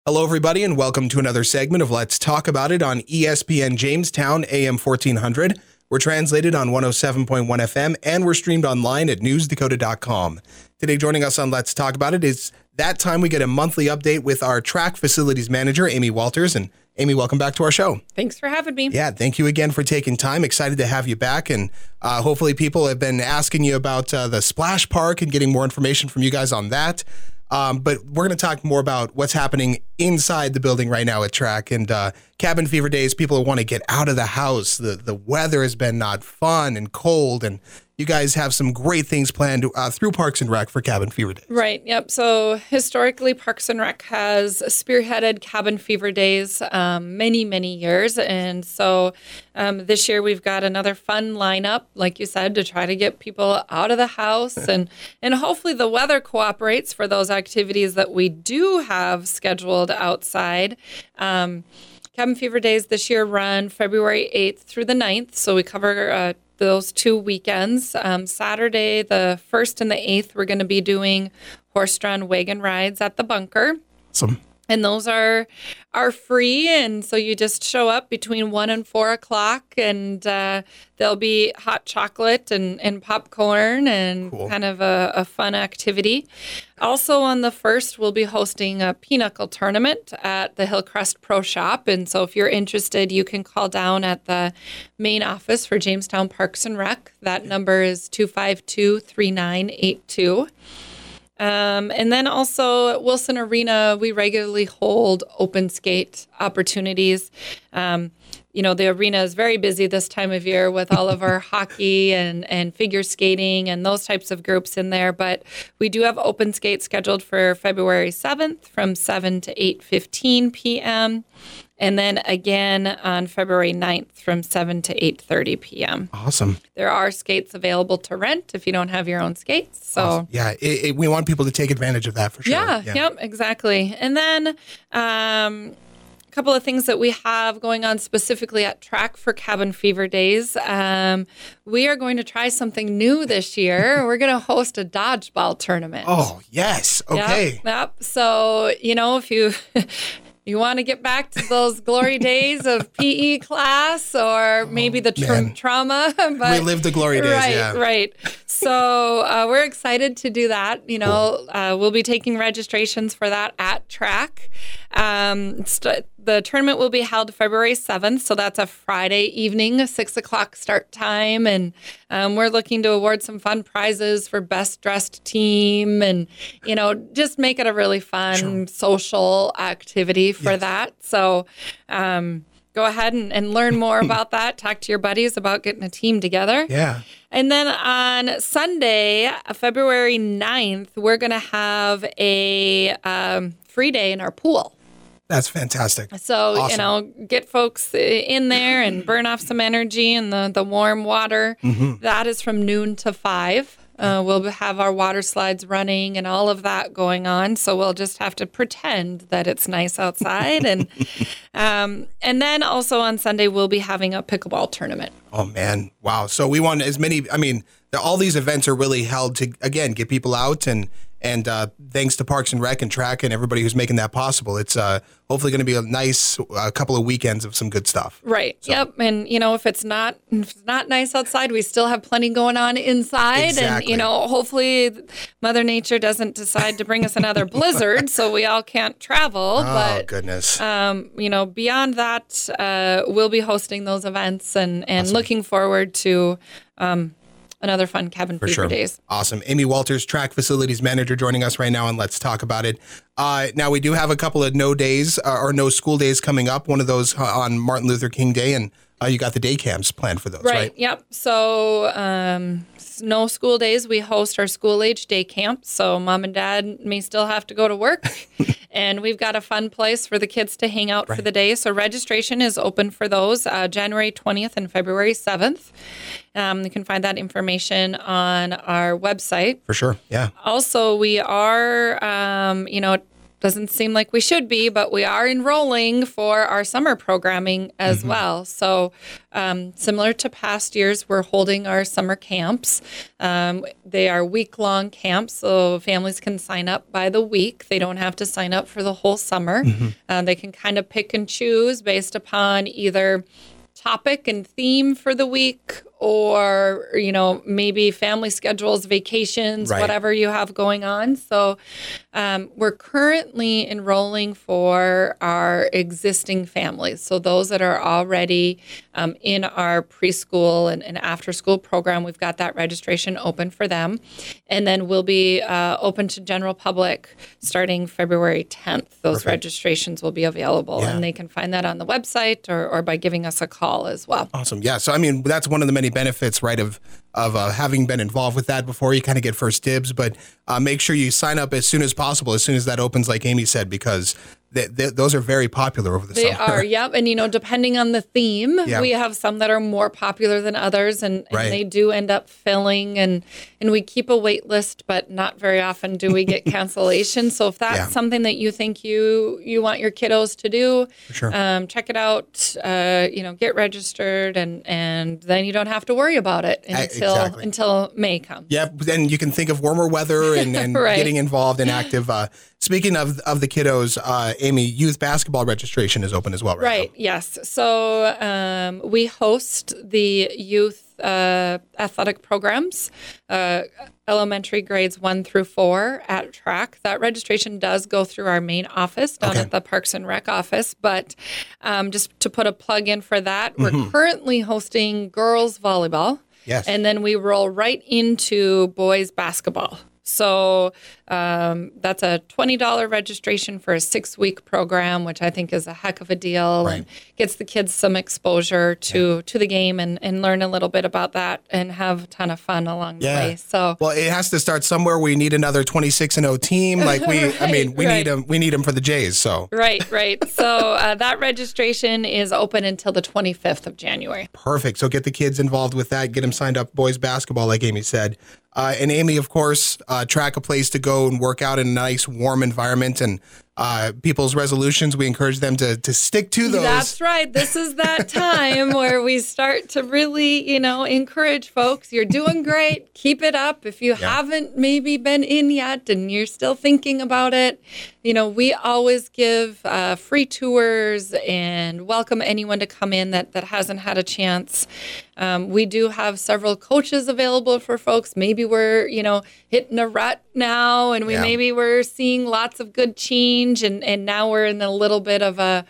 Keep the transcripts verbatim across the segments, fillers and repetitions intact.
Hello, everybody, and welcome to another segment of Let's Talk About It on E S P N Jamestown, A M fourteen hundred. We're translated on one oh seven point one F M, and we're streamed online at news dakota dot com. Today, joining us on Let's Talk About It is that time we get a monthly update with our track facilities manager, Amy Walters. And Amy, welcome back to our show. Thanks for having me. Yeah, thank you again for taking time. Excited to have you back. And uh, hopefully people have been asking you about uh, the Splash Park and getting more information from you guys on that. Um, but we're going to talk more about what's happening inside the building right now at track and uh, cabin fever days. People want to get out of the house. The the weather has been not fun and cold, and you guys have some great things planned uh, through Parks and Rec for cabin fever days. Right. Yep. So historically, Parks and Rec has spearheaded cabin fever days um, many, many years. And so um, this year we've got another fun lineup, like you said, to try to get people out of the house. and, and hopefully the weather cooperates for those activities that we do have scheduled outside. Um, cabin fever days this year run February eighth through the ninth. So we cover uh, those two weekends. Um, Saturday, the first and the eighth, we're going to be doing horse-drawn wagon rides at the bunker. Awesome. And those are are free, and so you just show up between one and four o'clock, and uh, there'll be hot chocolate and, and popcorn and Cool. kind of a, a fun activity. Also on the first, we'll be hosting a pinochle tournament at the Hillcrest Pro Shop, and so if you're interested, you can call down at the main office for Jamestown Parks and Rec. That number is two five two, three nine eight two. Um, and then also at Wilson Arena, we regularly hold open skate opportunities. Um, you know, the arena is very busy this time of year with all of our hockey and, and figure skating and those types of groups in there. But we do have open skate scheduled for February seventh from seven to eight fifteen p.m. And then again on February ninth from seven to eight thirty p.m. Awesome. There are skates available to rent if you don't have your own skates. So Awesome. Yeah, it, it, we want people to take advantage of that for sure. yeah, yep, exactly. And then um, a couple of things that we have going on specifically at track for cabin fever days. Um, we are going to try something new this year. We're going to host a dodgeball tournament. Oh, yes. Okay. Yep, yep. So, you know, if you... You want to get back to those glory days of P E class or maybe the tra- man. trauma. But, Relive the glory days, right, yeah. Right, So uh, we're excited to do that. You know, cool. uh, we'll be taking registrations for that at track. Um, st- the tournament will be held February seventh, so that's a Friday evening, a six o'clock start time. And um, we're looking to award some fun prizes for best dressed team and, you know, just make it a really fun Sure. social activity for Yes. that. So um, go ahead and, and learn more about that. Talk to your buddies about getting a team together. Yeah. And then on Sunday, uh, February ninth, we're going to have a um, free day in our pool. That's fantastic. So, Awesome. you know, get folks in there and burn off some energy in the, the warm water. Mm-hmm. That is from noon to five. Uh, we'll have our water slides running and all of that going on. So we'll just have to pretend that it's nice outside. and um, and then also on Sunday, we'll be having a pickleball tournament. Oh, man. Wow. So we want as many, I mean, all these events are really held to, again, get people out. And and uh, thanks to Parks and Rec and Track and everybody who's making that possible. It's uh, hopefully going to be a nice uh, couple of weekends of some good stuff. Right. So. Yep. And, you know, if it's not if it's not nice outside, we still have plenty going on inside. Exactly. And, you know, hopefully Mother Nature doesn't decide to bring us another blizzard so we all can't travel. Oh, but, goodness. um, you know, beyond that, uh, we'll be hosting those events and, and Awesome. looking forward to um, another fun cabin For fever sure. days. Awesome. Amy Walters, Track Facilities Manager, joining us right now, and let's talk about it. Uh, now, we do have a couple of no days uh, or no school days coming up. One of those uh, on Martin Luther King Day, and uh, you got the day camps planned for those, right? Right. Yep. So um, no school days. We host our school age day camp. So mom and dad may still have to go to work. And we've got a fun place for the kids to hang out Right. for the day. So registration is open for those uh, January twentieth and February seventh. Um, you can find that information on our website. For sure. Yeah. Also, we are, um, you know, doesn't seem like we should be, but we are enrolling for our summer programming as mm-hmm. well. So um, similar to past years, we're holding our summer camps. Um, they are week-long camps, so families can sign up by the week. They don't have to sign up for the whole summer. Mm-hmm. Uh, they can kind of pick and choose based upon either topic and theme for the week, or, you know, maybe family schedules, vacations, right. whatever you have going on. So um, we're currently enrolling for our existing families. So those that are already um, in our preschool and, and after school program, we've got that registration open for them. And then we'll be uh, open to general public starting February tenth. Those Perfect. registrations will be available, yeah. and they can find that on the website or, or by giving us a call as well. Awesome. Yeah. So, I mean, that's one of the many benefits, right, of of uh, having been involved with that before. You kind of get first dibs, but uh, make sure you sign up as soon as possible, as soon as that opens, like Amy said, because th- th- those are very popular over the they summer. They are, yep. And, you know, depending on the theme, yeah. we have some that are more popular than others, and, and right. they do end up filling, and, and we keep a wait list, but not very often do we get cancellation. So if that's yeah. something that you think you you want your kiddos to do, sure. um, check it out, uh, you know, get registered, and, and then you don't have to worry about it until Exactly. until May comes. Yeah, then you can think of warmer weather and, and right. getting involved and active. Uh, speaking of of the kiddos, uh, Amy, youth basketball registration is open as well, right? Right. now. Yes. So um, we host the youth uh, athletic programs, uh, elementary grades one through four at track. That registration does go through our main office down okay. at the Parks and Rec office. But um, just to put a plug in for that, we're mm-hmm. currently hosting girls volleyball. Yes. And then we roll right into boys basketball. So um, that's a twenty dollars registration for a six-week program, which I think is a heck of a deal, right. and gets the kids some exposure to, yeah. to the game and, and learn a little bit about that and have a ton of fun along yeah. the way. So well, it has to start somewhere. We need another twenty-six and oh team. Like we, right, I mean, we right. need them. We need them for the Jays. So right, right. So uh, that registration is open until the twenty-fifth of January. Perfect. So get the kids involved with that. Get them signed up. Boys basketball, like Amy said. Uh, and Amy, of course, uh, track a place to go and work out in a nice, warm environment. And uh, people's resolutions, we encourage them to to stick to those. That's right. This is that time where we start to really, you know, encourage folks. You're doing great. Keep it up. If you yeah. haven't maybe been in yet and you're still thinking about it, you know, we always give uh, free tours and welcome anyone to come in that, that hasn't had a chance. Um, we do have several coaches available for folks. Maybe we're, you know, hitting a rut now, and we yeah. maybe we're seeing lots of good change, and, and now we're in a little bit of a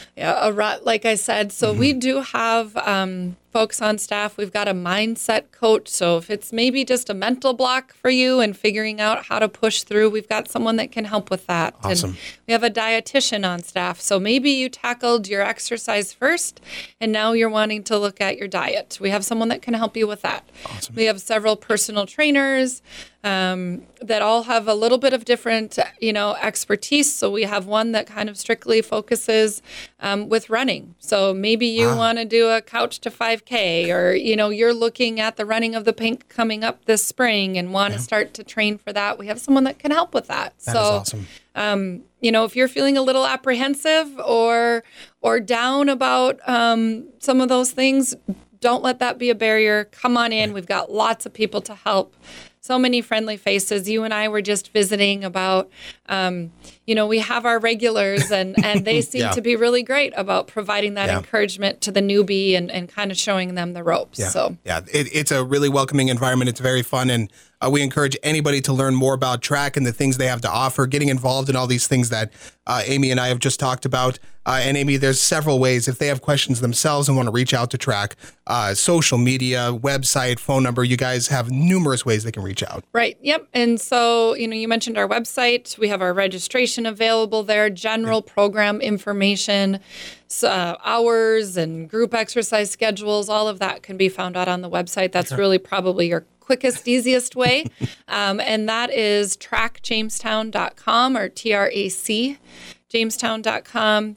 a rut, like I said. So mm-hmm. we do have um, folks on staff. We've got a mindset coach. So if it's maybe just a mental block for you and figuring out how to push through, we've got someone that can help with that. Awesome. And we have a dietitian on staff. So maybe you tackled your exercise first, and now you're wanting to look at your diet. We have someone that can help you with that. Awesome. We have several personal trainers um, that all have a little bit of different, you know, expertise. So we have one that kind of strictly focuses um, with running. So maybe you wow. want to do a couch to five K, or, you know, you're looking at the running of the Pink coming up this spring and want to yeah. start to train for that. We have someone that can help with that. That so, is awesome. Um, you know, if you're feeling a little apprehensive or or down about um, some of those things, don't let that be a barrier. Come on in. Right. We've got lots of people to help. So many friendly faces. You and I were just visiting about, um, you know, we have our regulars, and, and they seem yeah. to be really great about providing that yeah. encouragement to the newbie and, and kind of showing them the ropes. Yeah, so yeah. It, it's a really welcoming environment. It's very fun, and uh, we encourage anybody to learn more about track and the things they have to offer, getting involved in all these things that uh, Amy and I have just talked about. Uh, and Amy, there's several ways if they have questions themselves and want to reach out to track, uh, social media, website, phone number. You guys have numerous ways they can reach out. Right. Yep. And so, you know, you mentioned our website. We have our registration available there, general yeah. program information, uh, hours and group exercise schedules. All of that can be found out on the website. That's sure. really probably your quickest, easiest way. Um, and that is track jamestown dot com or T R A C. jamestown dot com.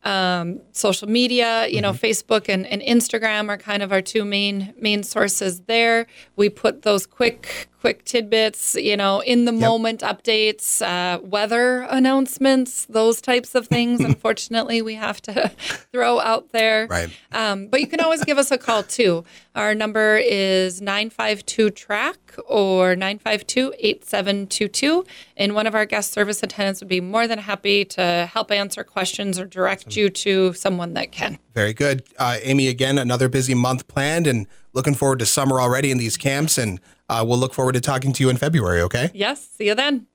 um, social media. You know, mm-hmm. Facebook and, and Instagram are kind of our two main main sources there. We put those quick quick tidbits, you know, in the yep. moment updates, uh, weather announcements, those types of things. Unfortunately, we have to throw out there. Right. Um, but you can always give us a call too. Our number is nine five two track or nine five two, eight seven two two. And one of our guest service attendants would be more than happy to help answer questions or direct awesome. you to someone that can. Very good. Uh, Amy, again, another busy month planned and looking forward to summer already in these camps. And uh, we'll look forward to talking to you in February, okay? Yes. See you then.